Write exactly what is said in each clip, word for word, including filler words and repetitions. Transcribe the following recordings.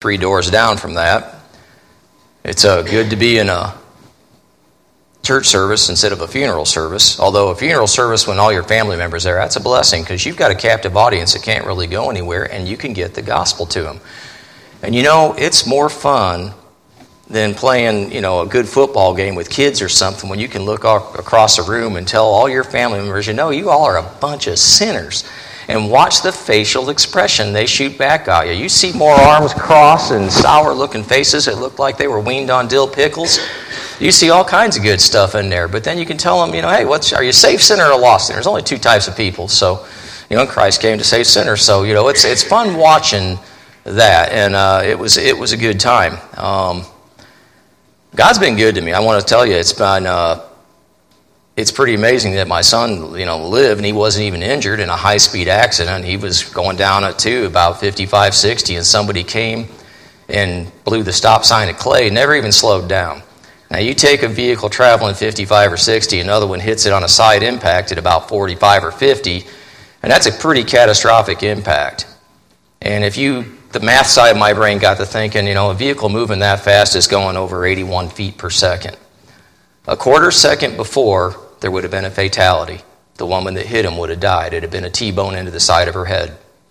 three doors down from that. It's uh, good to be in a church service instead of a funeral service. Although a funeral service when all your family members are there, that's a blessing because you've got a captive audience that can't really go anywhere and you can get the gospel to them. And you know, it's more fun than playing, you know, a good football game with kids or something when you can look across a room and tell all your family members, you know, you all are a bunch of sinners. And watch the facial expression they shoot back at you. You see more arms crossed and sour-looking faces that look like they were weaned on dill pickles. You see all kinds of good stuff in there. But then you can tell them, you know, hey, what's are you a saved sinner or a lost sinner? There's only two types of people. So, you know, Christ came to save sinners. So, you know, it's it's fun watching that. And uh, it was it was a good time. Um, God's been good to me. I want to tell you, it's been... Uh, It's pretty amazing that my son, you know, lived and he wasn't even injured in a high-speed accident. He was going down at two, about fifty-five, sixty, and somebody came and blew the stop sign at Clay, never even slowed down. Now, you take a vehicle traveling fifty-five or sixty, another one hits it on a side impact at about forty-five or fifty, and that's a pretty catastrophic impact. And if you, the math side of my brain got to thinking, you know, a vehicle moving that fast is going over eighty-one feet per second. A quarter second before, there would have been a fatality. The woman that hit him would have died. It had been a T-bone into the side of her head.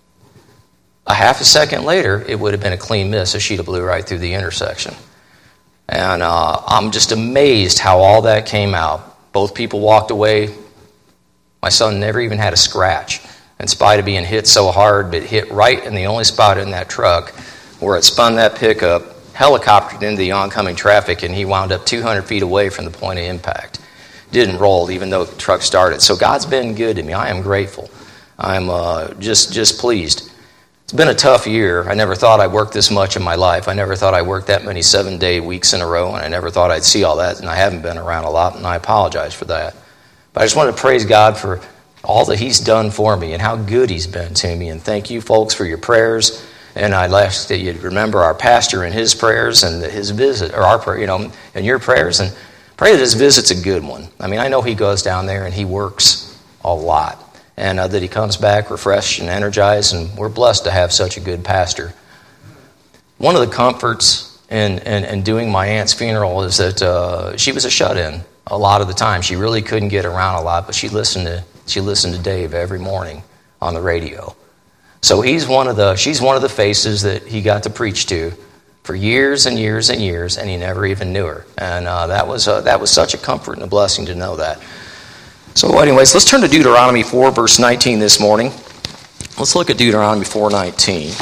A half a second later, it would have been a clean miss as she'd have blew right through the intersection. And uh, I'm just amazed how all that came out. Both people walked away. My son never even had a scratch, in spite of being hit so hard, but hit right in the only spot in that truck where it spun that pickup, helicoptered into the oncoming traffic, and he wound up two hundred feet away from the point of impact. Didn't roll, even though the truck started. So God's been good to me. I am grateful. I'm uh, just just pleased. It's been a tough year. I never thought I'd work this much in my life. I never thought I'd work that many seven-day weeks in a row, and I never thought I'd see all that, and I haven't been around a lot, and I apologize for that. But I just want to praise God for all that He's done for me and how good He's been to me, and thank you, folks, for your prayers. And I'd ask that you remember our pastor and his prayers and his visit, or our, you know, and your prayers, and pray that his visit's a good one. I mean, I know he goes down there and he works a lot, and uh, that he comes back refreshed and energized, and we're blessed to have such a good pastor. One of the comforts in, in, in doing my aunt's funeral is that uh, she was a shut-in a lot of the time. She really couldn't get around a lot, but she listened to she listened to Dave every morning on the radio. So he's one of the, she's one of the faces that he got to preach to for years and years and years, and he never even knew her. And uh, that was uh, that was such a comfort and a blessing to know that. So anyways, let's turn to Deuteronomy four, verse nineteen this morning. Let's look at Deuteronomy four nineteen.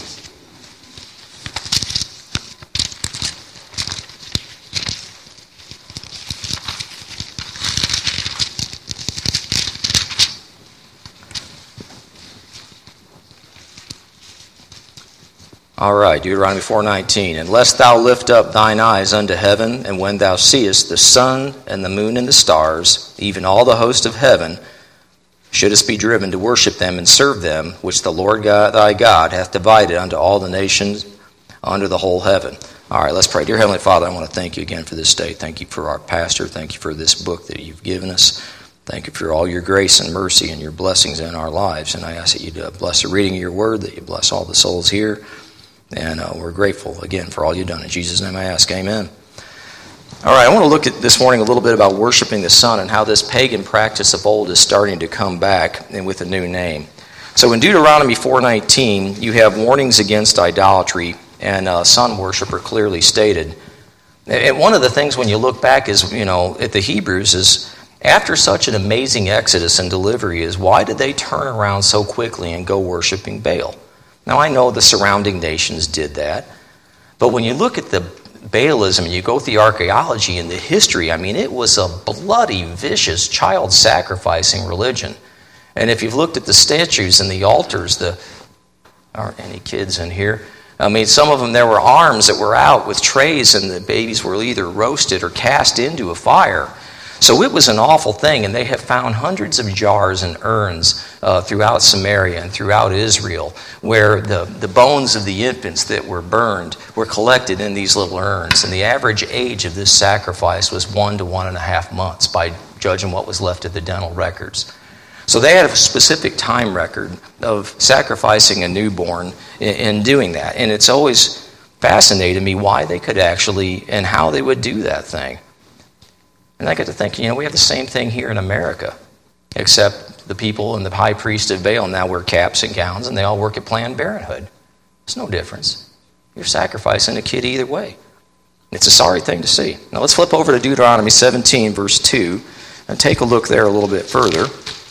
All right, Deuteronomy four nineteen. And lest thou lift up thine eyes unto heaven, and when thou seest the sun and the moon and the stars, even all the host of heaven, shouldest be driven to worship them and serve them, which the Lord God, thy God hath divided unto all the nations under the whole heaven. All right, let's pray. Dear Heavenly Father, I want to thank you again for this day. Thank you for our pastor. Thank you for this book that you've given us. Thank you for all your grace and mercy and your blessings in our lives. And I ask that you to bless the reading of your word, that you bless all the souls here. And uh, we're grateful, again, for all you've done. In Jesus' name I ask, amen. All right, I want to look at this morning a little bit about worshiping the sun and how this pagan practice of old is starting to come back and with a new name. So in Deuteronomy four nineteen, you have warnings against idolatry, and uh, sun worship are clearly stated. And one of the things when you look back is, you know, at the Hebrews is, after such an amazing exodus and delivery, is why did they turn around so quickly and go worshiping Baal? Now, I know the surrounding nations did that, but when you look at the Baalism and you go through the archaeology and the history, I mean, it was a bloody, vicious, child-sacrificing religion. And if you've looked at the statues and the altars, the aren't any kids in here? I mean, some of them, there were arms that were out with trays, and the babies were either roasted or cast into a fire. So it was an awful thing, and they have found hundreds of jars and urns uh, throughout Samaria and throughout Israel where the, the bones of the infants that were burned were collected in these little urns. And the average age of this sacrifice was one to one and a half months by judging what was left of the dental records. So they had a specific time record of sacrificing a newborn in, in doing that. And it's always fascinated me why they could actually, and how they would do that thing. And I got to think, you know, we have the same thing here in America, except the people and the high priest of Baal now wear caps and gowns, and they all work at Planned Parenthood. There's no difference. You're sacrificing a kid either way. It's a sorry thing to see. Now let's flip over to Deuteronomy seventeen, verse two, and take a look there a little bit further.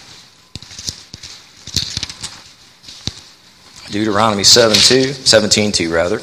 Deuteronomy seventeen two, rather.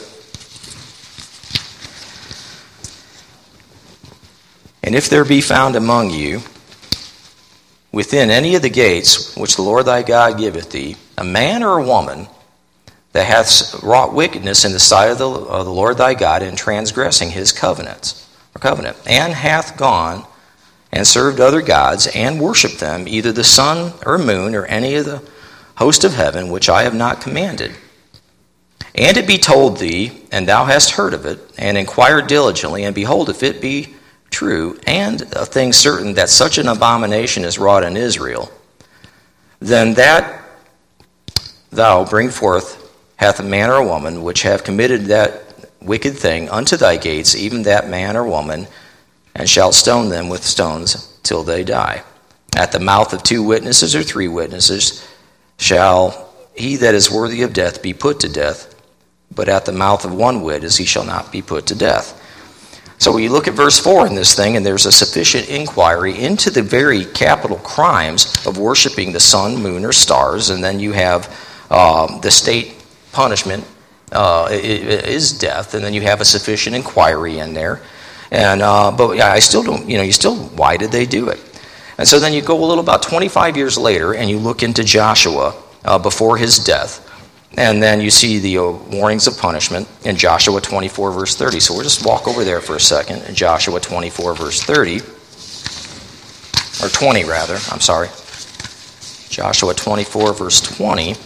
And if there be found among you, within any of the gates which the Lord thy God giveth thee, a man or a woman that hath wrought wickedness in the sight of the, of the Lord thy God in transgressing his covenants, or covenant, and hath gone and served other gods, and worshipped them, either the sun or moon, or any of the host of heaven, which I have not commanded. And it be told thee, and thou hast heard of it, and inquired diligently, and behold, if it be true, and a thing certain that such an abomination is wrought in Israel, then that thou bring forth hath a man or a woman which have committed that wicked thing unto thy gates, even that man or woman, and shalt stone them with stones till they die. At the mouth of two witnesses or three witnesses shall he that is worthy of death be put to death, but at the mouth of one witness he shall not be put to death. So you look at verse four in this thing, and there's a sufficient inquiry into the very capital crimes of worshiping the sun, moon, or stars, and then you have um, the state punishment uh, is death, and then you have a sufficient inquiry in there. And uh, but yeah, I still don't, you know, you still, why did they do it? And so then you go a little about twenty-five years later, and you look into Joshua uh, before his death. And then you see the uh, warnings of punishment in Joshua twenty-four, verse thirty. So we'll just walk over there for a second. In Joshua twenty-four, verse thirty. Or twenty, rather. I'm sorry. Joshua twenty-four, verse twenty.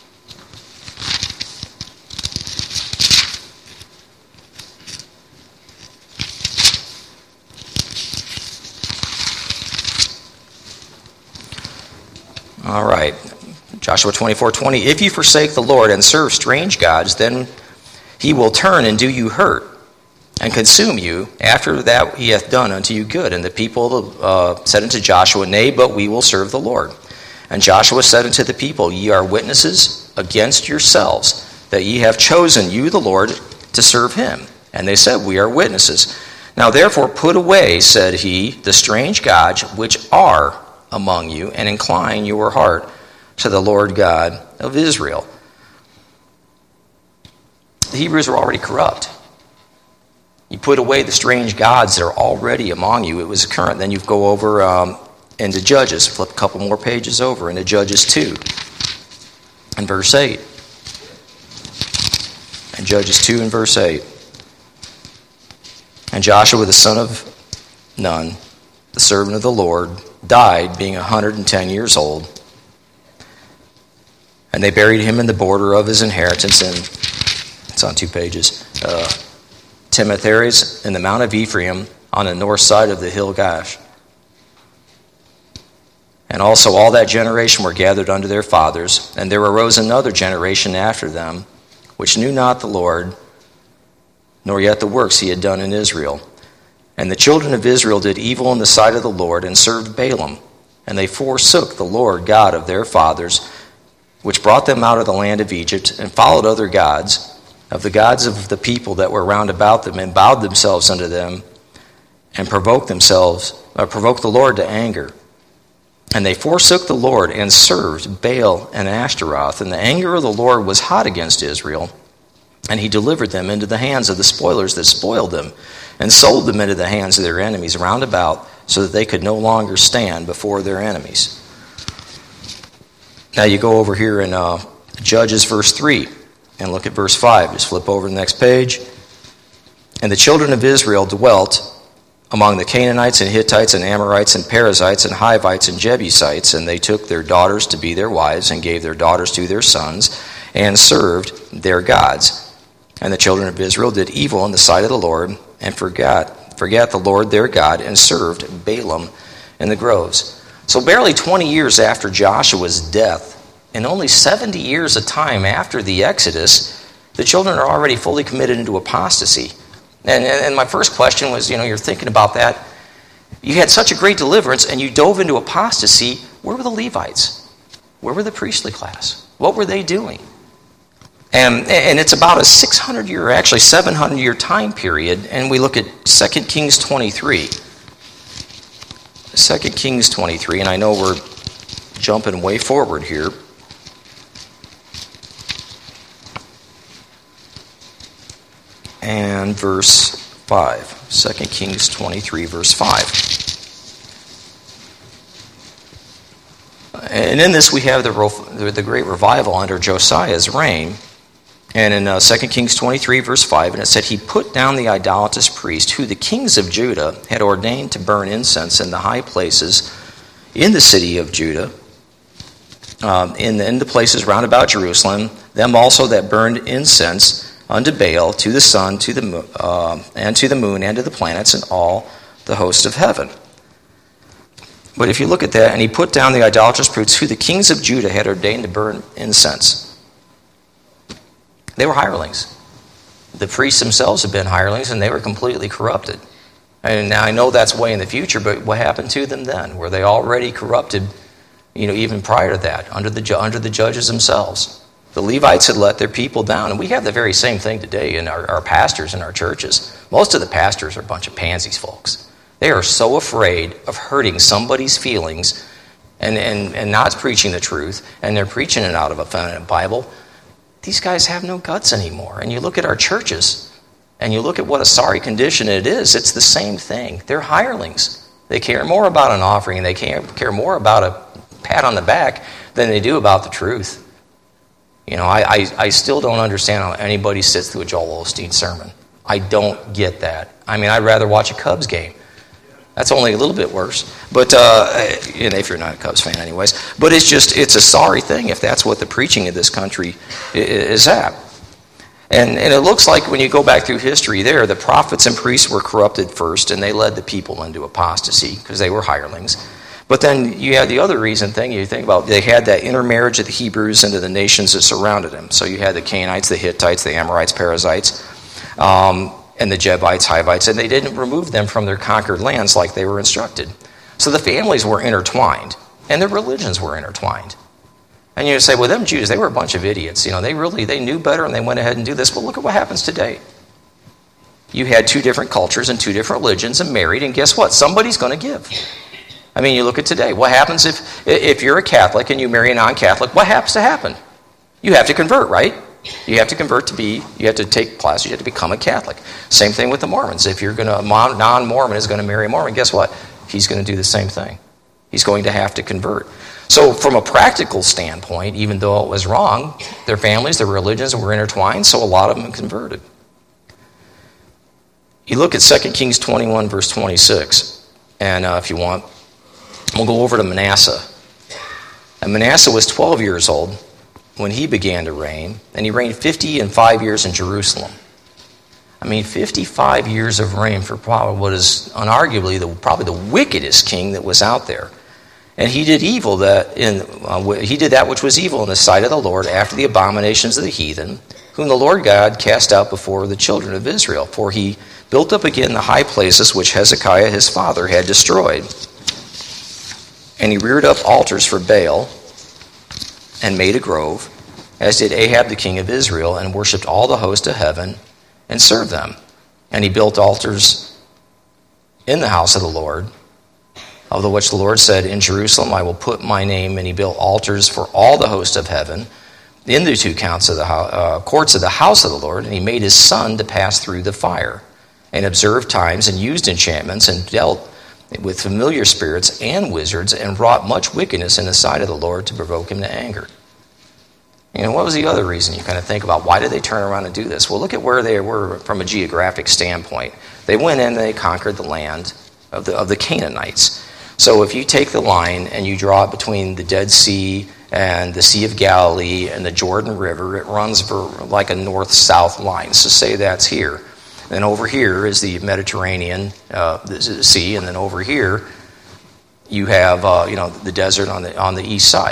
All right. Joshua twenty-four twenty, if you forsake the Lord and serve strange gods, then he will turn and do you hurt and consume you. After that he hath done unto you good. And the people uh, said unto Joshua, nay, but we will serve the Lord. And Joshua said unto the people, ye are witnesses against yourselves, that ye have chosen you the Lord to serve him. And they said, we are witnesses. Now therefore put away, said he, the strange gods which are among you, and incline your heart to the Lord God of Israel. The Hebrews were already corrupt. You put away the strange gods that are already among you. It was current. Then you go over um, into Judges. Flip a couple more pages over into Judges two and verse eight. And Judges two and verse eight. And Joshua the son of Nun, the servant of the Lord, died being one hundred ten years old. And they buried him in the border of his inheritance in, it's on two pages, uh, Timnath-Heres in the Mount of Ephraim on the north side of the hill Gash. And also all that generation were gathered unto their fathers, and there arose another generation after them, which knew not the Lord, nor yet the works he had done in Israel. And the children of Israel did evil in the sight of the Lord, and served Balaam. And they forsook the Lord God of their fathers, which brought them out of the land of Egypt, and followed other gods, of the gods of the people that were round about them, and bowed themselves unto them, and provoked themselves, or provoked the Lord to anger. And they forsook the Lord, and served Baal and Ashtaroth. And the anger of the Lord was hot against Israel, and he delivered them into the hands of the spoilers that spoiled them, and sold them into the hands of their enemies round about, so that they could no longer stand before their enemies. Now you go over here in uh, Judges verse three and look at verse five. Just flip over to the next page. And the children of Israel dwelt among the Canaanites and Hittites and Amorites and Perizzites and Hivites and Jebusites, and they took their daughters to be their wives, and gave their daughters to their sons, and served their gods. And the children of Israel did evil in the sight of the Lord, and forgot, forgot the Lord their God, and served Balaam in the groves. So barely twenty years after Joshua's death, and only seventy years of time after the Exodus, the children are already fully committed into apostasy. And, and, and my first question was, you know, you're thinking about that. You had such a great deliverance and you dove into apostasy. Where were the Levites? Where were the priestly class? What were they doing? And, and it's about a six hundred year, actually seven hundred year time period. And we look at Second Kings twenty-three. Second Kings twenty-three, and I know we're jumping way forward here. And verse five. Second Kings twenty-three, verse five. And in this we have the, the great revival under Josiah's reign. And in uh, Second Kings twenty-three, verse five, and it said, he put down the idolatrous priest who the kings of Judah had ordained to burn incense in the high places in the city of Judah, um, in, the, in the places round about Jerusalem, them also that burned incense unto Baal, to the sun, to the uh, and to the moon, and to the planets, and all the host of heaven. But if you look at that, and he put down the idolatrous priests who the kings of Judah had ordained to burn incense. They were hirelings. The priests themselves had been hirelings, and they were completely corrupted. And now I know that's way in the future, but what happened to them then? Were they already corrupted, you know, even prior to that, under the under the judges themselves? The Levites had let their people down, and we have the very same thing today in our, our pastors in our churches. Most of the pastors are a bunch of pansies, folks. They are so afraid of hurting somebody's feelings and, and, and not preaching the truth, and they're preaching it out of a feminine Bible. These guys have no guts anymore. And you look at our churches, and you look at what a sorry condition it is. It's the same thing. They're hirelings. They care more about an offering, and they care, care more about a pat on the back than they do about the truth. You know, I, I, I still don't understand how anybody sits through a Joel Osteen sermon. I don't get that. I mean, I'd rather watch a Cubs game. That's only a little bit worse. But, uh, and if you're not a Cubs fan anyways. But it's just, it's a sorry thing if that's what the preaching of this country is at. And, and it looks like when you go back through history there, the prophets and priests were corrupted first, and they led the people into apostasy because they were hirelings. But then you had the other reason thing you think about, they had that intermarriage of the Hebrews into the nations that surrounded them. So you had the Canaanites, the Hittites, the Amorites, Perizzites, um, and the Jebusites, Hivites, and they didn't remove them from their conquered lands like they were instructed. So the families were intertwined, and their religions were intertwined. And you say, well, them Jews, they were a bunch of idiots. You know, they really, they knew better, and they went ahead and do this. But look at what happens today. You had two different cultures and two different religions and married, and guess what? Somebody's going to give. I mean, you look at today. What happens if if you're a Catholic and you marry a non-Catholic? What happens to happen? You have to convert, right? You have to convert to be, you have to take classes, you have to become a Catholic. Same thing with the Mormons. If you're going to, a non-Mormon is going to marry a Mormon, guess what? He's going to do the same thing. He's going to have to convert. So from a practical standpoint, even though it was wrong, their families, their religions were intertwined, so a lot of them converted. You look at Second Kings twenty-one, verse twenty-six, and uh, if you want, we'll go over to Manasseh. And Manasseh was twelve years old when he began to reign, and he reigned fifty and five years in Jerusalem. I mean, fifty-five years of reign for probably what is unarguably the, probably the wickedest king that was out there. And he did evil that in uh, he did that which was evil in the sight of the Lord after the abominations of the heathen, whom the Lord God cast out before the children of Israel. For he built up again the high places which Hezekiah his father had destroyed. And he reared up altars for Baal and made a grove, as did Ahab the king of Israel, and worshipped all the host of heaven and served them. And he built altars in the house of the Lord, of the which the Lord said, in Jerusalem I will put my name. And he built altars for all the host of heaven in the two counts of the uh, courts of the house of the Lord. And he made his son to pass through the fire, and observed times, and used enchantments, and dealt with familiar spirits and wizards, and wrought much wickedness in the sight of the Lord to provoke him to anger. You know, what was the other reason? You kind of think about, why did they turn around and do this? Well, look at where they were from a geographic standpoint. They went in and they conquered the land of the, of the Canaanites. So if you take the line and you draw it between the Dead Sea and the Sea of Galilee and the Jordan River, it runs for like a north-south line. So say that's here. Then over here is the Mediterranean uh, the Sea, and then over here you have uh, you know the desert on the on the east side.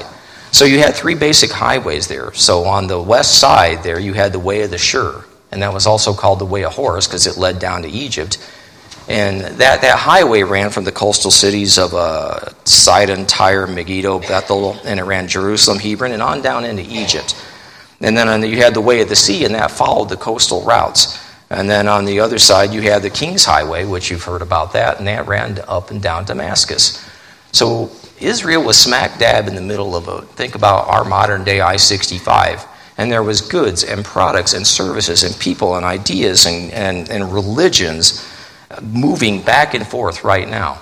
So you had three basic highways there. So on the west side there, you had the Way of the Shur, and that was also called the Way of Horus because it led down to Egypt. And that, that highway ran from the coastal cities of uh, Sidon, Tyre, Megiddo, Bethel, and it ran Jerusalem, Hebron, and on down into Egypt. And then on the, you had the Way of the Sea, and that followed the coastal routes. And then on the other side, you had the King's Highway, which you've heard about that, and that ran up and down Damascus. So Israel was smack dab in the middle of a, think about our modern day I sixty-five. And there was goods and products and services and people and ideas and, and, and religions moving back and forth right now.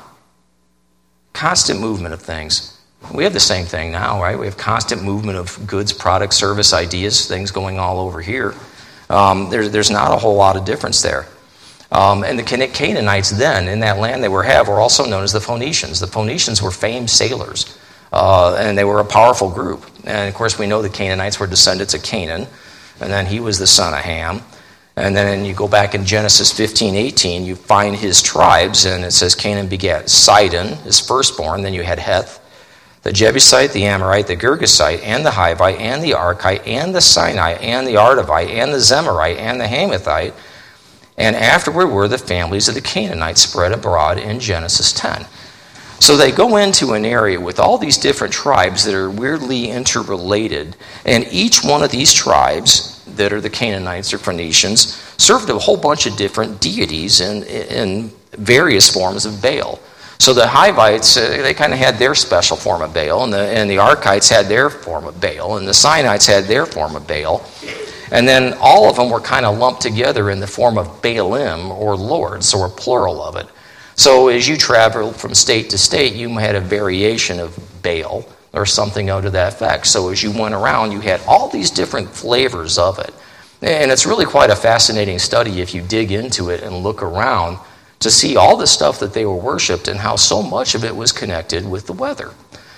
Constant movement of things. We have the same thing now, right? We have constant movement of goods, products, service, ideas, things going all over here. Um, there, there's not a whole lot of difference there. Um, and the Canaanites then, in that land they were have, were also known as the Phoenicians. The Phoenicians were famed sailors, uh, and they were a powerful group. And, of course, we know the Canaanites were descendants of Canaan, and then he was the son of Ham. And then you go back in Genesis fifteen eighteen, you find his tribes, and it says Canaan begat Sidon, his firstborn. Then you had Heth, the Jebusite, the Amorite, the Girgasite, and the Hivite, and the Archite, and the Sinite, and the Artivite, and the Zemarite, and the Hamathite. And afterward were the families of the Canaanites spread abroad in Genesis ten. So they go into an area with all these different tribes that are weirdly interrelated, and each one of these tribes that are the Canaanites or Phoenicians served a whole bunch of different deities in, in various forms of Baal. So the Hivites, uh, they kind of had their special form of Baal, and the, and the Archites had their form of Baal, and the Sinites had their form of Baal. And then all of them were kind of lumped together in the form of Baalim, or lords, or a plural of it. So as you traveled from state to state, you had a variation of Baal, or something out of that effect. So as you went around, you had all these different flavors of it. And it's really quite a fascinating study if you dig into it and look around to see all the stuff that they were worshipped and how so much of it was connected with the weather.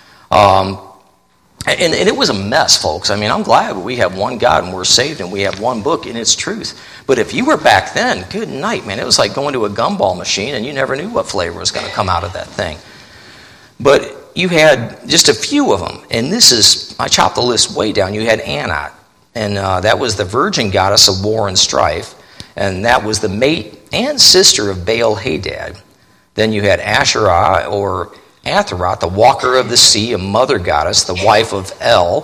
Um, and, and it was a mess, folks. I mean, I'm glad we have one God and we're saved and we have one book and it's truth. But if you were back then, good night, man. It was like going to a gumball machine and you never knew what flavor was going to come out of that thing. But you had just a few of them. And this is, I chopped the list way down. You had Anat. And uh, that was the virgin goddess of war and strife. And that was the mate and sister of Baal Hadad. Then you had Asherah, or Atharoth, the walker of the sea, a mother goddess, the wife of El.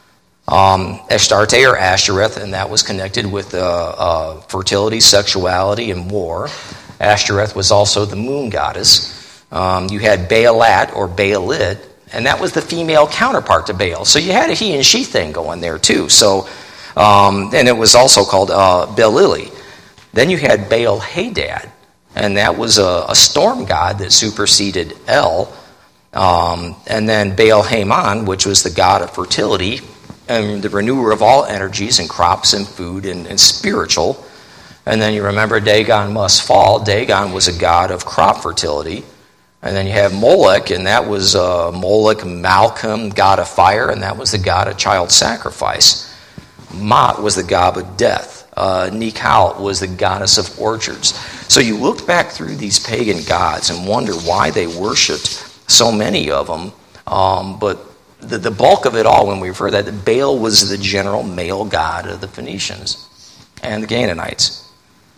Um, Ashtarte, or Ashtoreth, and that was connected with uh, uh, fertility, sexuality, and war. Ashtoreth was also the moon goddess. Um, you had Baalat, or Baalit, and that was the female counterpart to Baal. So you had a he and she thing going there too. So, um, and it was also called uh, Baalili. Then you had Baal Hadad, and that was a, a storm god that superseded El. Um, and then Baal Haman, which was the god of fertility and the renewer of all energies and crops and food and, and spiritual. And then you remember Dagon must fall. Dagon was a god of crop fertility. And then you have Molech, and that was uh, Molech Malcolm, god of fire, and that was the god of child sacrifice. Mot was the god of death. Uh, Nikal was the goddess of orchards. So you looked back through these pagan gods and wonder why they worshipped so many of them. Um, but the, the bulk of it all, when we refer to that, Baal was the general male god of the Phoenicians and the Canaanites.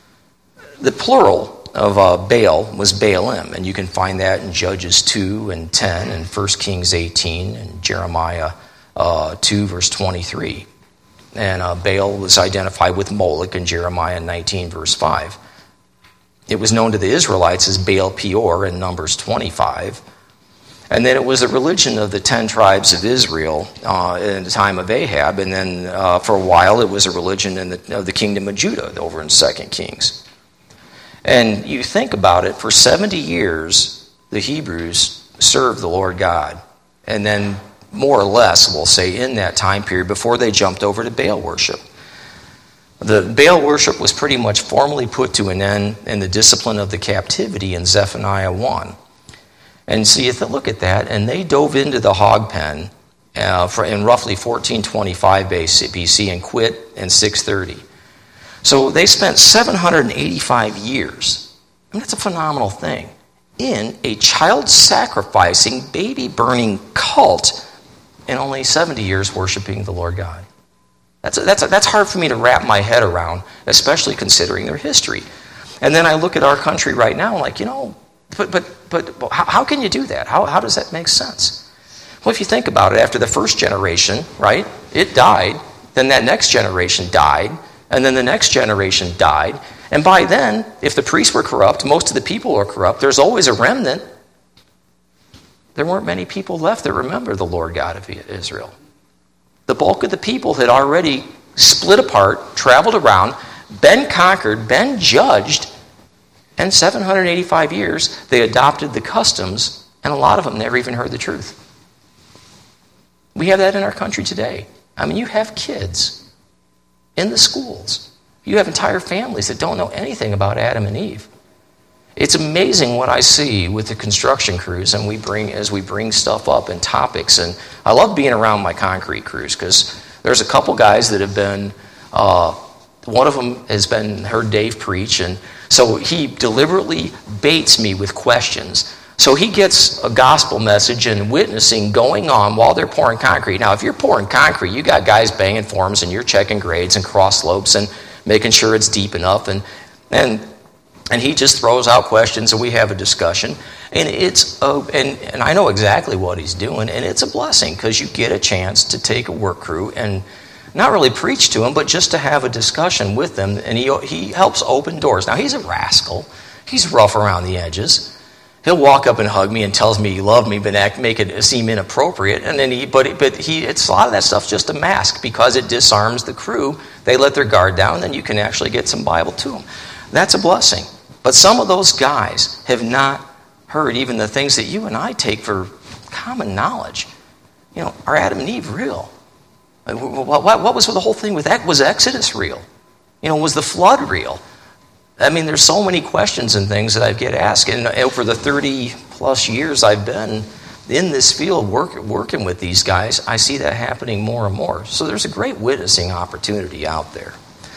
The plural of uh, Baal was Baalim, and you can find that in Judges two and ten, and First Kings eighteen, and Jeremiah uh, two, verse twenty-three. And uh, Baal was identified with Molech in Jeremiah nineteen, verse five. It was known to the Israelites as Baal Peor in Numbers twenty-five. And then it was a religion of the ten tribes of Israel uh, in the time of Ahab, and then uh, for a while it was a religion in the, of the kingdom of Judah over in Second Kings. And you think about it, for seventy years, the Hebrews served the Lord God. And then, more or less, we'll say, in that time period, before they jumped over to Baal worship. The Baal worship was pretty much formally put to an end in the discipline of the captivity in Zephaniah one. And so you look at that, and they dove into the hog pen uh, for, in roughly fourteen twenty-five B C and quit in six thirty. So they spent seven hundred eighty-five years, I mean, that's a phenomenal thing, in a child-sacrificing, baby-burning cult and only seventy years worshiping the Lord God. That's, that's, that's hard for me to wrap my head around, especially considering their history. And then I look at our country right now, like, you know, but but but how, how can you do that? How, how does that make sense? Well, if you think about it, after the first generation, right, it died, then that next generation died, and then the next generation died. And by then, if the priests were corrupt, most of the people are corrupt, there's always a remnant. There weren't many people left that remember the Lord God of Israel. The bulk of the people had already split apart, traveled around, been conquered, been judged, and seven hundred eighty-five years they adopted the customs, and a lot of them never even heard the truth. We have that in our country today. I mean, you have kids in the schools. You have entire families that don't know anything about Adam and Eve. It's amazing what I see with the construction crews, and we bring as we bring stuff up and topics. And I love being around my concrete crews because there's a couple guys that have been. Uh, one of them has been heard Dave preach, and so he deliberately baits me with questions. So he gets a gospel message and witnessing going on while they're pouring concrete. Now, if you're pouring concrete, you got guys banging forms, and you're checking grades and cross slopes and making sure it's deep enough, and and. And he just throws out questions, and we have a discussion. And it's a, and, and I know exactly what he's doing, and it's a blessing because you get a chance to take a work crew and not really preach to them, but just to have a discussion with them. And he he helps open doors. Now, he's a rascal. He's rough around the edges. He'll walk up and hug me and tells me he loved me, but act, make it seem inappropriate. And then he, but but he, it's a lot of that stuff's just a mask because it disarms the crew. They let their guard down, and then you can actually get some Bible to them. That's a blessing. But some of those guys have not heard even the things that you and I take for common knowledge. You know, are Adam and Eve real? What, what, what was the whole thing with that? Was Exodus real? You know, was the flood real? I mean, there's so many questions and things that I get asked. And over the thirty plus years I've been in this field work, working with these guys, I see that happening more and more. So there's a great witnessing opportunity out there.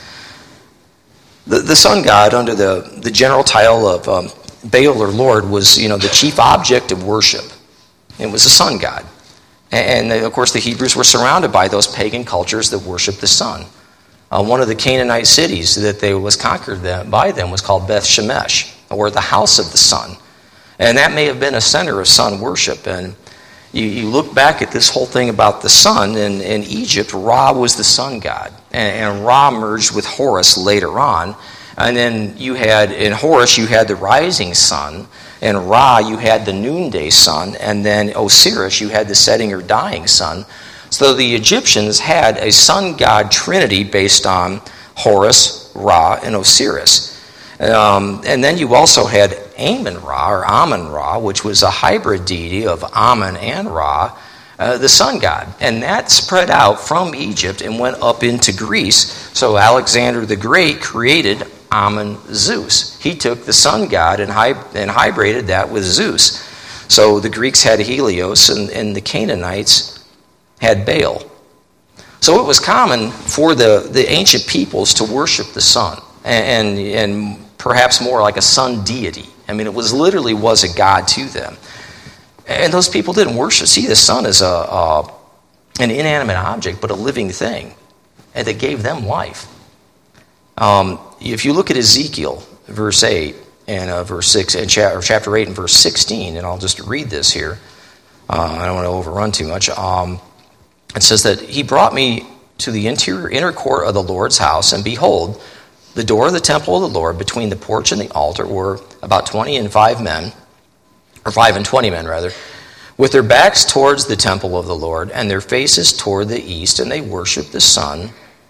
The, the sun god, under the, the general title of um, Baal or Lord, was, you know, the chief object of worship. It was the sun god. And, and of course, the Hebrews were surrounded by those pagan cultures that worshiped the sun. Uh, one of the Canaanite cities that they was conquered by them was called Beth Shemesh, or the house of the sun. And that may have been a center of sun worship. And you, you look back at this whole thing about the sun, and in Egypt, Ra was the sun god. And, and Ra merged with Horus later on. And then you had, in Horus, you had the rising sun. In Ra, you had the noonday sun. And then Osiris, you had the setting or dying sun. So the Egyptians had a sun god trinity based on Horus, Ra, and Osiris. Um, and then you also had Amun-Ra, or Amun-Ra, which was a hybrid deity of Amun and Ra, uh, the sun god. And that spread out from Egypt and went up into Greece. So Alexander the Great created Amun-Zeus. He took the sun god and, hy- and hybridated that with Zeus. So the Greeks had Helios, and, and the Canaanites had Baal. So it was common for the, the ancient peoples to worship the sun, and, and, and perhaps more like a sun deity. I mean, it was literally was a god to them. And those people didn't worship, see the sun as a, a an inanimate object, but a living thing, and that gave them life. Um, if you look at Ezekiel, verse eight, and uh, verse six, and cha- or chapter eight and verse sixteen, and I'll just read this here. Uh, I don't want to overrun too much. Um, it says that he brought me to the interior inner court of the Lord's house, and behold, the door of the temple of the Lord between the porch and the altar were about twenty and five men, or five and twenty men rather, with their backs towards the temple of the Lord and their faces toward the east, and they worshiped the sun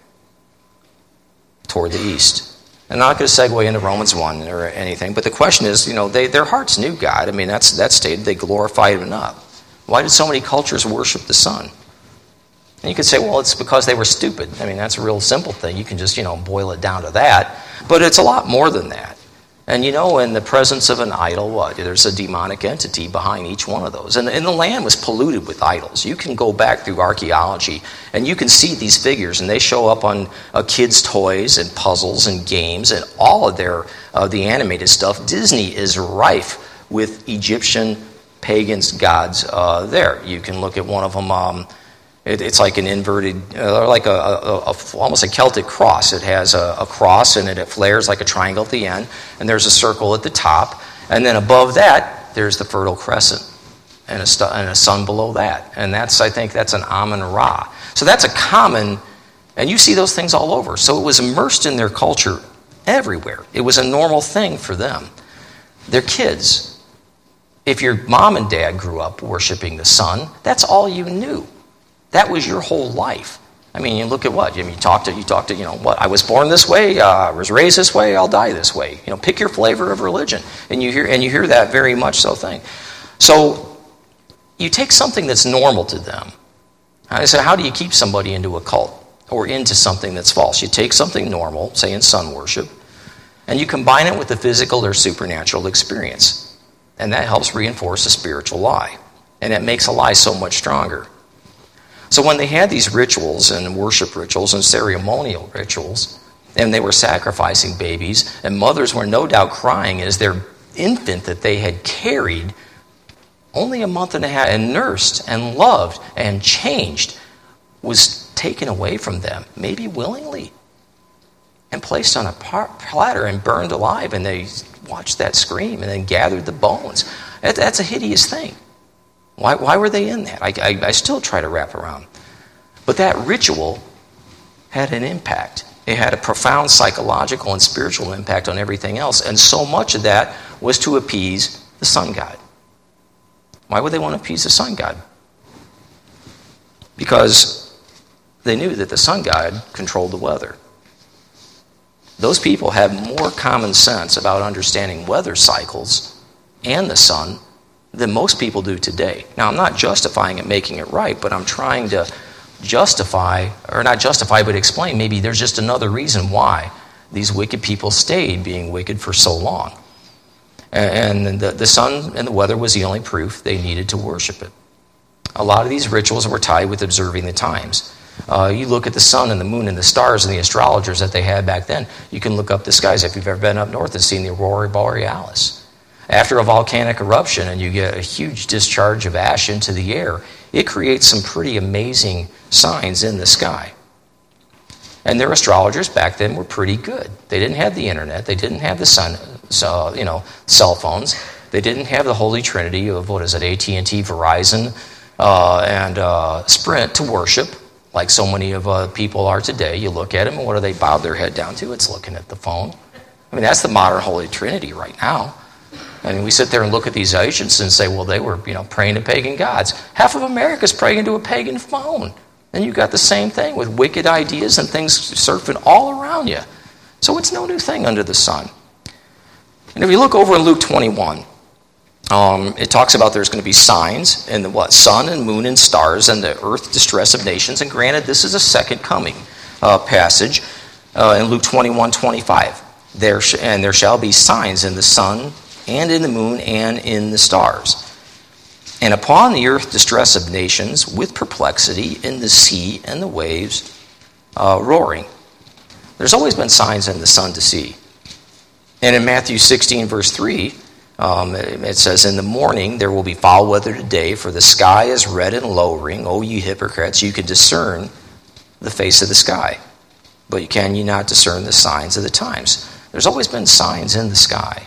toward the east. And I'm not going to segue into Romans one or anything, but the question is, you know, they, their hearts knew God. I mean, that's that's stated. They glorified him up. Why did so many cultures worship the sun? And you could say, well, it's because they were stupid. I mean, that's a real simple thing. You can just, you know, boil it down to that. But it's a lot more than that. And you know, in the presence of an idol, what? There's a demonic entity behind each one of those. And, and the land was polluted with idols. You can go back through archaeology, and you can see these figures, and they show up on uh, kids' toys and puzzles and games and all of their uh, the animated stuff. Disney is rife with Egyptian pagans gods uh, there. You can look at one of them, um, It, it's like an inverted, uh, like a, a, a almost a Celtic cross. It has a, a cross and it, it flares like a triangle at the end, and there's a circle at the top, and then above that there's the Fertile Crescent, and a, st- and a sun below that, and that's I think that's an Amun Ra. So that's a common, and you see those things all over. So it was immersed in their culture everywhere. It was a normal thing for them. Their kids, if your mom and dad grew up worshiping the sun, that's all you knew. That was your whole life. I mean, you look at what? I mean, you talk to, you talk to, you know, what? I was born this way, uh, I was raised this way, I'll die this way. You know, pick your flavor of religion. And you hear, and you hear that very much so thing. So you take something that's normal to them. I said, how do you keep somebody into a cult or into something that's false? You take something normal, say in sun worship, and you combine it with the physical or supernatural experience. And that helps reinforce a spiritual lie. And it makes a lie so much stronger. So when they had these rituals and worship rituals and ceremonial rituals, and they were sacrificing babies, and mothers were no doubt crying as their infant that they had carried only a month and a half and nursed and loved and changed was taken away from them, maybe willingly, and placed on a platter and burned alive, and they watched that scream and then gathered the bones. That, that's a hideous thing. Why, why were they in that? I, I, I still try to wrap around. But that ritual had an impact. It had a profound psychological and spiritual impact on everything else, and so much of that was to appease the sun god. Why would they want to appease the sun god? Because they knew that the sun god controlled the weather. Those people had more common sense about understanding weather cycles and the sun than most people do today. Now, I'm not justifying it, making it right, but I'm trying to justify, or not justify, but explain maybe there's just another reason why these wicked people stayed being wicked for so long. And the, the sun and the weather was the only proof they needed to worship it. A lot of these rituals were tied with observing the times. Uh, you look at the sun and the moon and the stars and the astrologers that they had back then. You can look up the skies if you've ever been up north and seen the Aurora Borealis. After a volcanic eruption and you get a huge discharge of ash into the air, it creates some pretty amazing signs in the sky. And their astrologers back then were pretty good. They didn't have the internet. They didn't have the sun, so, you know, cell phones. They didn't have the Holy Trinity of, what is it, A T and T, Verizon, uh, and uh, Sprint to worship, like so many of uh, people are today. You look at them, and what do they bow their head down to? It's looking at the phone. I mean, that's the modern Holy Trinity right now. I mean, we sit there and look at these ancients and say, well, they were, you know, praying to pagan gods. Half of America's praying to a pagan phone. And you've got the same thing with wicked ideas and things surfing all around you. So it's no new thing under the sun. And if you look over in Luke twenty-one, um, it talks about there's going to be signs in the what? Sun and moon and stars and the earth distress of nations. And granted, this is a second coming uh, passage uh, in Luke twenty-one twenty-five. There sh- and there shall be signs in the sun and in the moon and in the stars. And upon the earth distress of nations with perplexity in the sea and the waves uh, roaring. There's always been signs in the sun to see. And in Matthew sixteen, verse three, um, it says, in the morning there will be foul weather today, for the sky is red and lowering. O ye hypocrites, you can discern the face of the sky, but can you not discern the signs of the times? There's always been signs in the sky.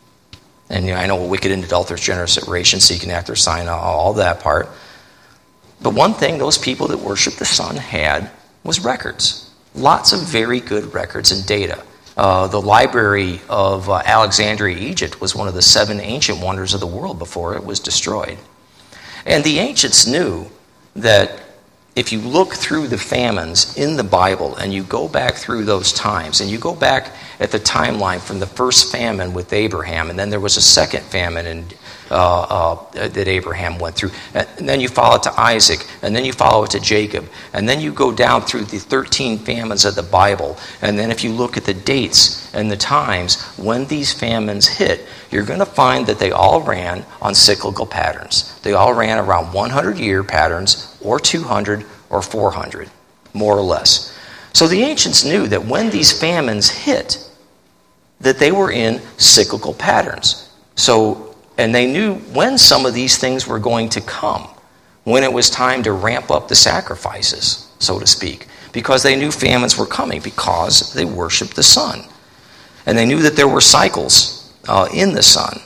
And you know, I know wicked and adulterous, generous at ration, seeking after sign, all, all that part. But one thing those people that worship the sun had was records. Lots of very good records and data. Uh, the library of uh, Alexandria, Egypt, was one of the seven ancient wonders of the world before it was destroyed. And the ancients knew that if you look through the famines in the Bible and you go back through those times, and you go back at the timeline from the first famine with Abraham, and then there was a second famine in, uh, uh, that Abraham went through, and then you follow it to Isaac, and then you follow it to Jacob, and then you go down through the thirteen famines of the Bible, and then if you look at the dates and the times when these famines hit, you're going to find that they all ran on cyclical patterns. They all ran around one hundred year patterns, or two hundred, or four hundred, more or less. So the ancients knew that when these famines hit, that they were in cyclical patterns. So, and they knew when some of these things were going to come. when it was time to ramp up the sacrifices, so to speak, because they knew famines were coming because they worshiped the sun. And they knew that there were cycles uh, in the sun.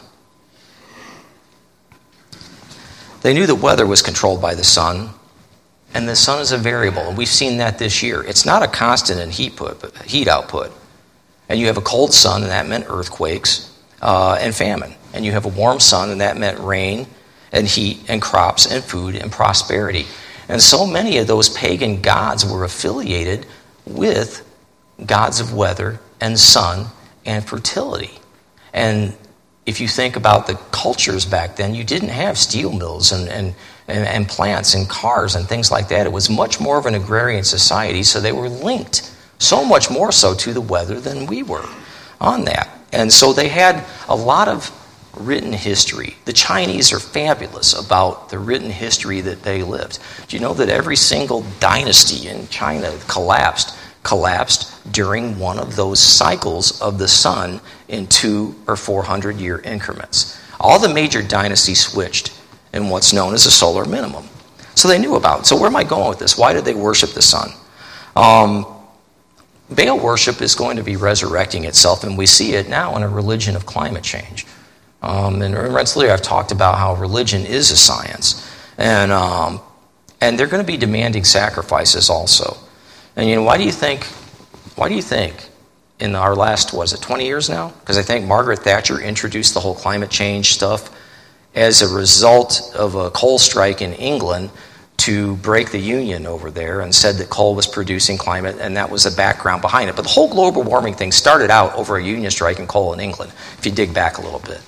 They knew the weather was controlled by the sun, and the sun is a variable, and we've seen that this year. It's not a constant in heat, put, but heat output. And you have a cold sun, and that meant earthquakes uh, and famine. And you have a warm sun, and that meant rain and heat and crops and food and prosperity. And so many of those pagan gods were affiliated with gods of weather and sun and fertility. And if you think about the cultures back then, you didn't have steel mills and, and, and, and plants and cars and things like that. It was much more of an agrarian society, so they were linked so much more so to the weather than we were on that. And so they had a lot of written history. The Chinese are fabulous about the written history that they lived. Do you know that every single dynasty in China collapsed, collapsed during one of those cycles of the sun in two or four hundred year increments? All the major dynasties switched in what's known as a solar minimum. So they knew about it. So where am I going with this? Why did they worship the sun? Um, Baal worship is going to be resurrecting itself, and we see it now in a religion of climate change. Um, and recently I've talked about how religion is a science. And um, and they're going to be demanding sacrifices also. And you know, why do you think, why do you think in our last, was it twenty years now? Because I think Margaret Thatcher introduced the whole climate change stuff as a result of a coal strike in England to break the union over there, and said that coal was producing climate, and that was the background behind it. But the whole global warming thing started out over a union strike in coal in England, if you dig back a little bit.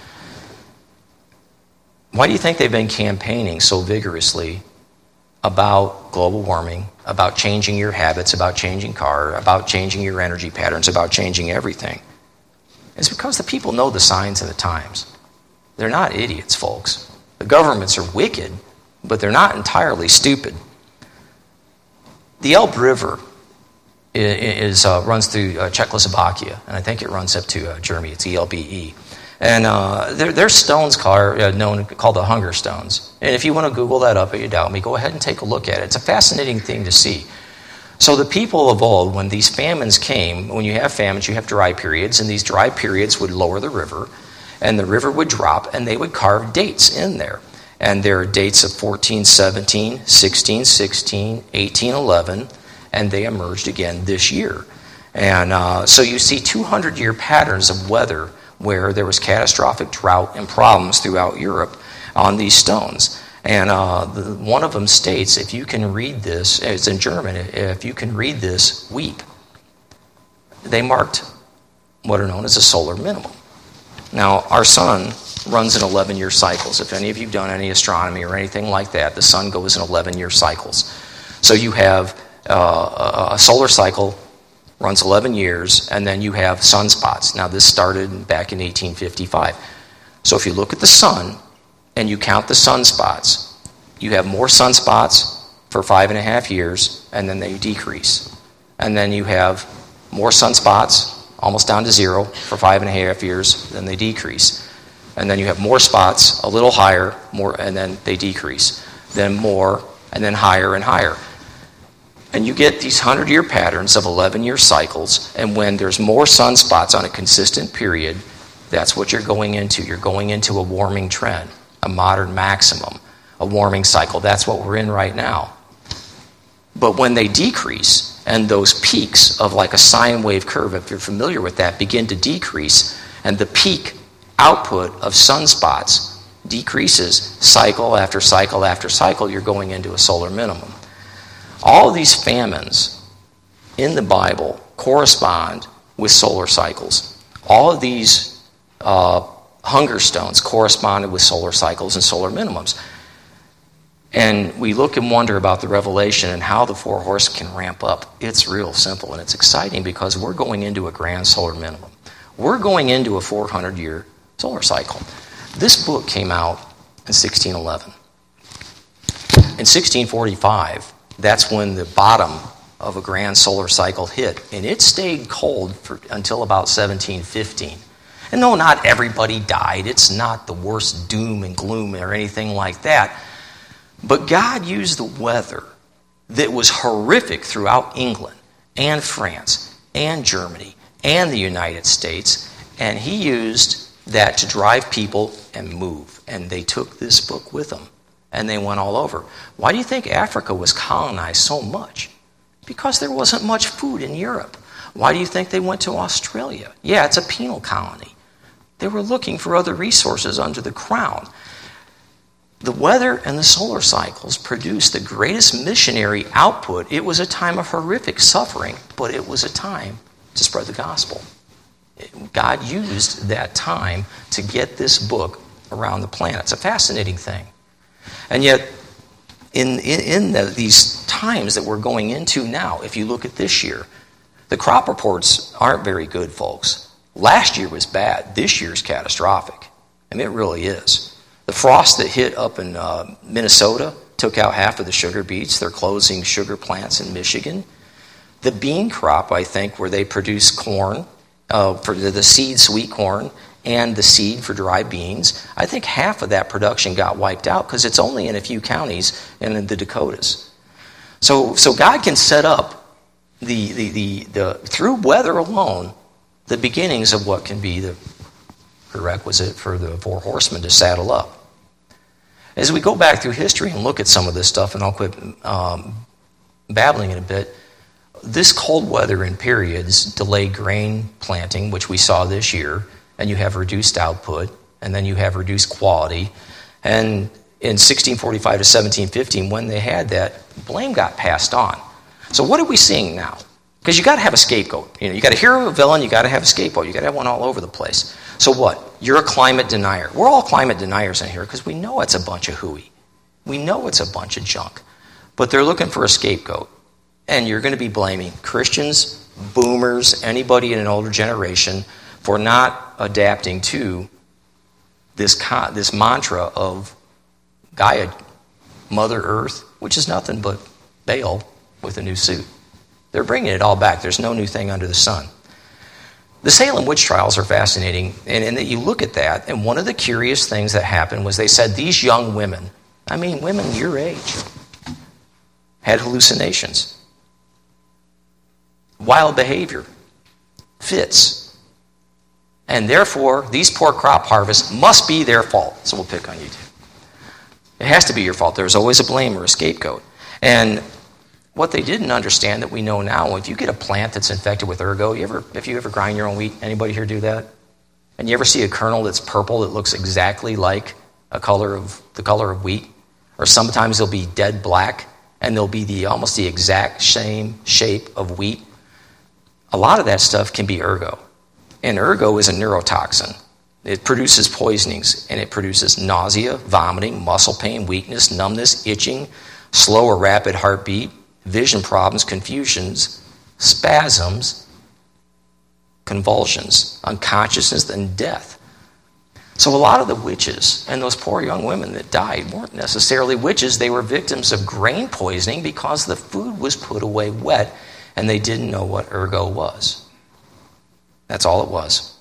Why do you think they've been campaigning so vigorously about global warming, about changing your habits, about changing car, about changing your energy patterns, about changing everything? It's because the people know the signs and the times. They're not idiots, folks. The governments are wicked, but they're not entirely stupid. The Elbe River is, is uh, runs through uh, Czechoslovakia, and I think it runs up to uh, Germany. It's E L B E. And uh, there, there's stones called, uh, known, called the hunger stones. And if you want to Google that up, or you doubt me, go ahead and take a look at it. It's a fascinating thing to see. So the people of old, when these famines came, when you have famines, you have dry periods, and these dry periods would lower the river, and the river would drop, and they would carve dates in there. And there are dates of fourteen seventeen, sixteen sixteen, eighteen eleven, and they emerged again this year. And uh, so you see two hundred year patterns of weather where there was catastrophic drought and problems throughout Europe on these stones. And uh, the, one of them states, if you can read this, it's in German, if you can read this, weep. They marked what are known as a solar minimum. Now, our sun runs in eleven year cycles. If any of you have done any astronomy or anything like that, the sun goes in eleven year cycles. So you have uh, a solar cycle runs eleven years, and then you have sunspots. Now, this started back in eighteen fifty-five. So if you look at the sun and you count the sunspots, you have more sunspots for five and a half years, and then they decrease. And then you have more sunspots, almost down to zero, for five and a half years, then they decrease. And then you have more spots, a little higher, more, and then they decrease. Then more, and then higher and higher. And you get these hundred year patterns of eleven year cycles, and when there's more sunspots on a consistent period, that's what you're going into. You're going into a warming trend, a modern maximum, a warming cycle. That's what we're in right now. But when they decrease, and those peaks of like a sine wave curve, if you're familiar with that, begin to decrease, and the peak output of sunspots decreases cycle after cycle after cycle, you're going into a solar minimum. All of these famines in the Bible correspond with solar cycles. All of these uh, hunger stones corresponded with solar cycles and solar minimums. And we look and wonder about the Revelation and how the four horsemen can ramp up. It's real simple, and it's exciting because we're going into a grand solar minimum. We're going into a four hundred year solar cycle. This book came out in sixteen eleven. In sixteen forty-five, that's when the bottom of a grand solar cycle hit, and it stayed cold for, until about seventeen fifteen. And no, not everybody died. It's not the worst doom and gloom or anything like that. But God used the weather that was horrific throughout England and France and Germany and the United States, and he used that to drive people and move. And they took this book with them, and they went all over. Why do you think Africa was colonized so much? Because there wasn't much food in Europe. Why do you think they went to Australia? Yeah, it's a penal colony. They were looking for other resources under the crown. The weather and the solar cycles produced the greatest missionary output. It was a time of horrific suffering, but it was a time to spread the gospel. God used that time to get this book around the planet. It's a fascinating thing. And yet, in, in, in the, these times that we're going into now, if you look at this year, the crop reports aren't very good, folks. Last year was bad. This year's catastrophic. I mean, it really is. The frost that hit up in uh, Minnesota took out half of the sugar beets. They're closing sugar plants in Michigan. The bean crop, I think, where they produce corn, uh, for the, the seed sweet corn, and the seed for dry beans, I think half of that production got wiped out because it's only in a few counties in the Dakotas. So, so God can set up the, the, the, the through weather alone the beginnings of what can be the prerequisite for the four horsemen to saddle up. As we go back through history and look at some of this stuff, and I'll quit um, babbling it a bit, this cold weather in periods delay grain planting, which we saw this year, and you have reduced output, and then you have reduced quality. And in sixteen forty-five to seventeen fifteen, when they had that, blame got passed on. So what are we seeing now? Because you got to have a scapegoat. You know, you got a hero, a villain, you got to have a scapegoat. You got to have one all over the place. So what? You're a climate denier. We're all climate deniers in here because we know it's a bunch of hooey. We know it's a bunch of junk. But they're looking for a scapegoat. And you're going to be blaming Christians, boomers, anybody in an older generation for not adapting to this con- this mantra of Gaia, Mother Earth, which is nothing but Baal with a new suit. They're bringing it all back. There's no new thing under the sun. The Salem witch trials are fascinating, and, and that you look at that, and one of the curious things that happened was they said these young women, I mean women your age, had hallucinations, wild behavior, fits, and therefore these poor crop harvests must be their fault. So we'll pick on you too. It has to be your fault. There's always a blame or a scapegoat. And what they didn't understand that we know now, if you get a plant that's infected with ergo, you ever, if you ever grind your own wheat, anybody here do that? And you ever see a kernel that's purple that looks exactly like a color of the color of wheat? Or sometimes they'll be dead black and they'll be the almost the exact same shape of wheat. A lot of that stuff can be ergo. And ergo is a neurotoxin. It produces poisonings, and it produces nausea, vomiting, muscle pain, weakness, numbness, itching, slow or rapid heartbeat, vision problems, confusions, spasms, convulsions, unconsciousness, and death. So a lot of the witches and those poor young women that died weren't necessarily witches. They were victims of grain poisoning because the food was put away wet and they didn't know what ergo was. That's all it was.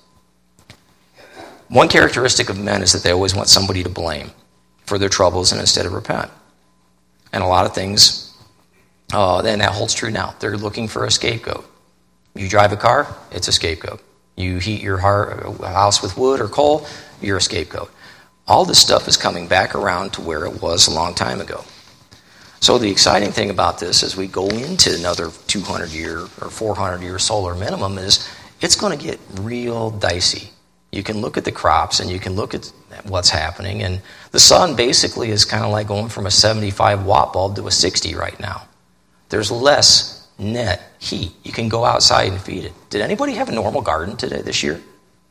One characteristic of men is that they always want somebody to blame for their troubles and instead of repent. And a lot of things Uh, and that holds true now. They're looking for a scapegoat. You drive a car, it's a scapegoat. You heat your house with wood or coal, you're a scapegoat. All this stuff is coming back around to where it was a long time ago. So the exciting thing about this as we go into another two hundred year or four hundred year solar minimum is it's going to get real dicey. You can look at the crops and you can look at what's happening. And the sun basically is kind of like going from a seventy-five watt bulb to a sixty right now. There's less net heat. You can go outside and feed it. Did anybody have a normal garden today this year?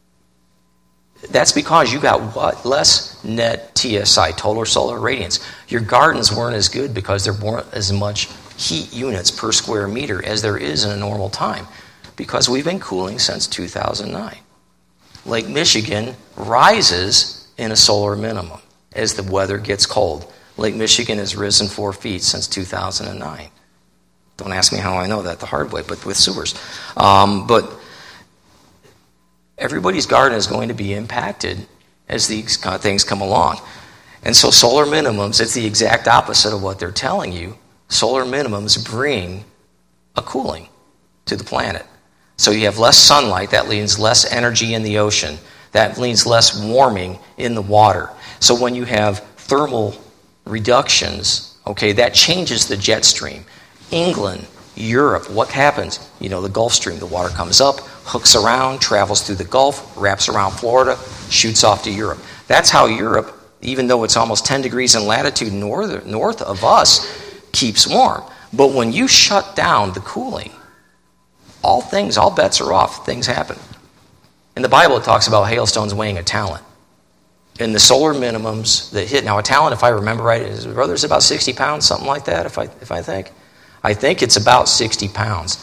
That's because you got what? Less net T S I, total solar radiance. Your gardens weren't as good because there weren't as much heat units per square meter as there is in a normal time because we've been cooling since two thousand nine. Lake Michigan rises in a solar minimum as the weather gets cold. Lake Michigan has risen four feet since two thousand nine. Don't ask me how I know that the hard way, but with sewers. Um, but everybody's garden is going to be impacted as these kind of things come along. And so solar minimums, it's the exact opposite of what they're telling you. Solar minimums bring a cooling to the planet. So you have less sunlight, that means less energy in the ocean. That means less warming in the water. So when you have thermal reductions, okay, that changes the jet stream. England, Europe, what happens? You know, the Gulf Stream, the water comes up, hooks around, travels through the Gulf, wraps around Florida, shoots off to Europe. That's how Europe, even though it's almost ten degrees in latitude north, north of us, keeps warm. But when you shut down the cooling, all things, all bets are off. Things happen. In the Bible, it talks about hailstones weighing a talent. And the solar minimums that hit, now a talent, if I remember right, is, brother, it's about sixty pounds, something like that, if I if I think. I think it's about sixty pounds.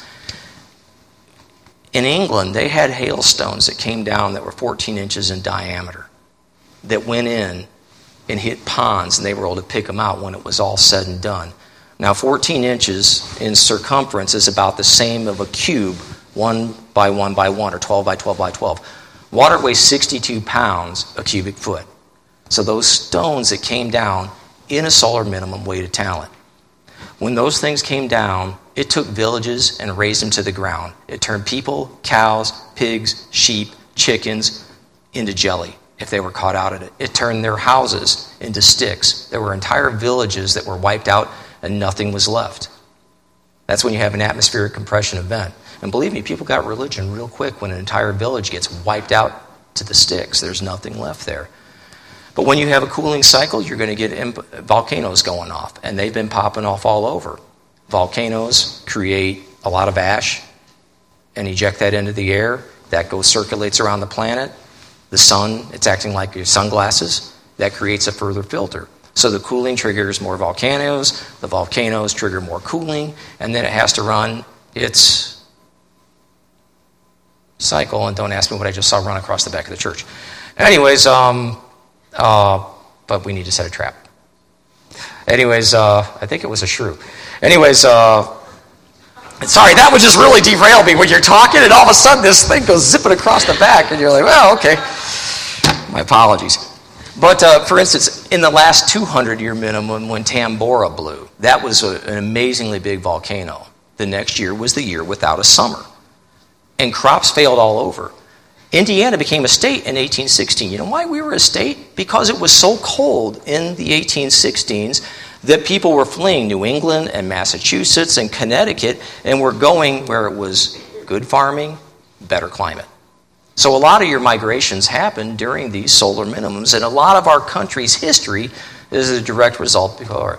In England, they had hailstones that came down that were fourteen inches in diameter that went in and hit ponds, and they were able to pick them out when it was all said and done. Now, fourteen inches in circumference is about the same of a cube, one by one by one, or twelve by twelve by twelve. Water weighs sixty-two pounds a cubic foot. So those stones that came down in a solar minimum weighed a talent. When those things came down, it took villages and raised them to the ground. It turned people, cows, pigs, sheep, chickens into jelly if they were caught out at it. It turned their houses into sticks. There were entire villages that were wiped out and nothing was left. That's when you have an atmospheric compression event. And believe me, people got religion real quick when an entire village gets wiped out to the sticks. There's nothing left there. But when you have a cooling cycle, you're going to get imp- volcanoes going off. And they've been popping off all over. Volcanoes create a lot of ash and eject that into the air. That goes circulates around the planet. The sun, it's acting like your sunglasses. That creates a further filter. So the cooling triggers more volcanoes. The volcanoes trigger more cooling. And then it has to run its cycle. And don't ask me what I just saw run across the back of the church. Anyways, um... Uh, but we need to set a trap. Anyways, uh, I think it was a shrew. Anyways, uh, sorry, that would just really derail me when you're talking and all of a sudden this thing goes zipping across the back and you're like, well, okay. My apologies. But uh, for instance, in the last two hundred year minimum when Tambora blew, that was a, an amazingly big volcano. The next year was the year without a summer. And crops failed all over. Indiana became a state in eighteen sixteen. You know why we were a state? Because it was so cold in the eighteen sixteens that people were fleeing New England and Massachusetts and Connecticut and were going where it was good farming, better climate. So a lot of your migrations happened during these solar minimums, and a lot of our country's history is a direct result of it.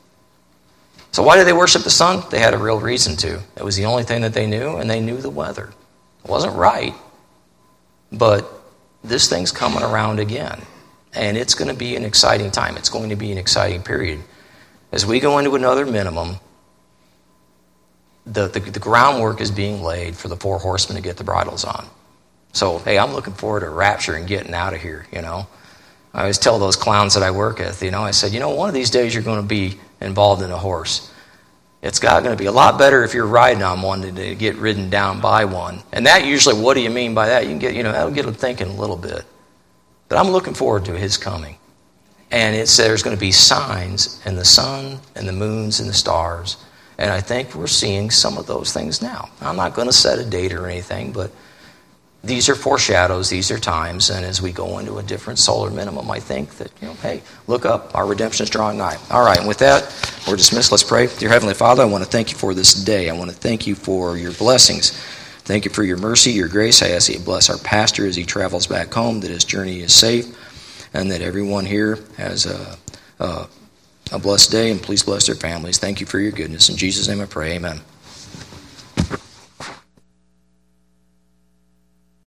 So why did they worship the sun? They had a real reason to. It was the only thing that they knew, and they knew the weather. It wasn't right. But this thing's coming around again. And it's going to be an exciting time. It's going to be an exciting period. As we go into another minimum, the, the, the groundwork is being laid for the four horsemen to get the bridles on. So, hey, I'm looking forward to rapture and getting out of here, you know. I always tell those clowns that I work with, you know, I said, you know, one of these days you're going to be involved in a horse. It's got going to be a lot better if you're riding on one than to get ridden down by one. And that usually, what do you mean by that? You can get, you know, that'll get them thinking a little bit. But I'm looking forward to his coming. And it's there's going to be signs in the sun and the moons and the stars. And I think we're seeing some of those things now. I'm not going to set a date or anything, but these are foreshadows, these are times, and as we go into a different solar minimum, I think that, you know, hey, look up, our redemption is drawing nigh. All right, and with that, we're dismissed. Let's pray. Dear Heavenly Father, I want to thank you for this day. I want to thank you for your blessings. Thank you for your mercy, your grace. I ask that you bless our pastor as he travels back home, that his journey is safe, and that everyone here has a, a, a blessed day, and please bless their families. Thank you for your goodness. In Jesus' name I pray, amen.